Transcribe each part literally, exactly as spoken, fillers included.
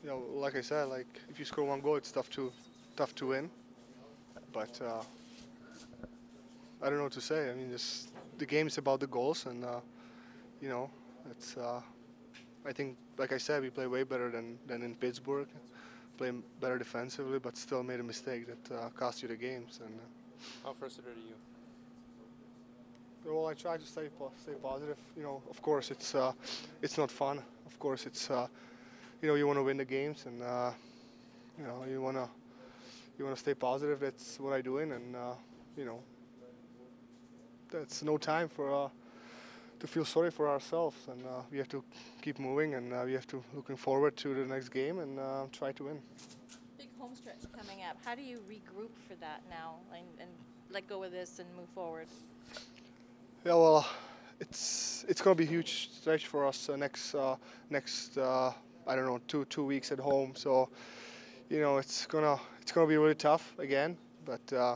you know, like I said, like if you score one goal, it's tough to tough to win. But uh, I don't know what to say. I mean, this, the game is about the goals, and uh, you know, it's. Uh, I think, like I said, we play way better than than in Pittsburgh. Play better defensively, but still made a mistake that uh, cost you the games. And uh, How frustrated are you? well, I try to stay po- stay positive. You know, of course, it's uh, it's not fun. Of course, it's uh, you know, you want to win the games, and uh, you know, you wanna you wanna stay positive. That's what I'm doing, and uh, you know, that's no time for uh, to feel sorry for ourselves, and uh, we have to keep moving, and uh, we have to looking forward to the next game and uh, try to win. Big home stretch coming up. How do you regroup for that now and, and let go of this and move forward? Yeah, well, it's it's gonna be a huge stretch for us uh, next uh, next uh, I don't know two two weeks at home. So you know it's gonna it's gonna be really tough again. But uh,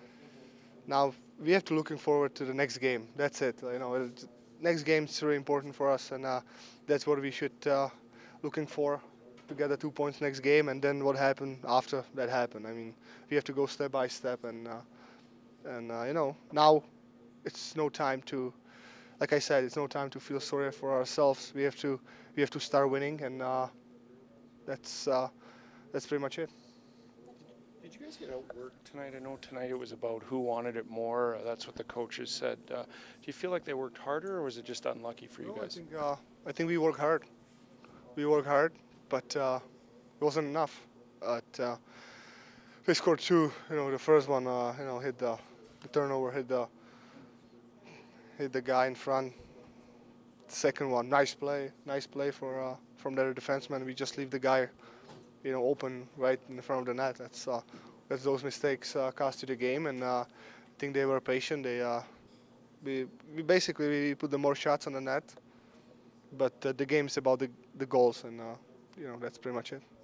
now we have to looking forward to the next game. That's it. You know, it, next game is really important for us, and uh, that's what we should uh, looking for to get the two points next game. And then what happened after that happened. I mean, we have to go step by step, and uh, and uh, you know now it's no time to, like I said, it's no time to feel sorry for ourselves. We have to we have to start winning, and uh, that's uh, that's pretty much it. Did you guys get outworked tonight? I know tonight it was about who wanted it more. Uh, that's what the coaches said. Uh, do you feel like they worked harder, or was it just unlucky for you No, I guys? think uh, I think we work hard. We work hard, but uh, it wasn't enough. But uh, we scored two. You know, the first one, uh, you know, hit the, the turnover, hit the hit the guy in front. Second one, nice play, nice play for uh, from their defenseman. We just leave the guy, you know, open right in front of the net. That's uh, that's those mistakes uh, cost you the game, and uh, I think they were patient. They uh, we, we basically we put the more shots on the net, but uh, the game is about the the goals, and uh, you know that's pretty much it.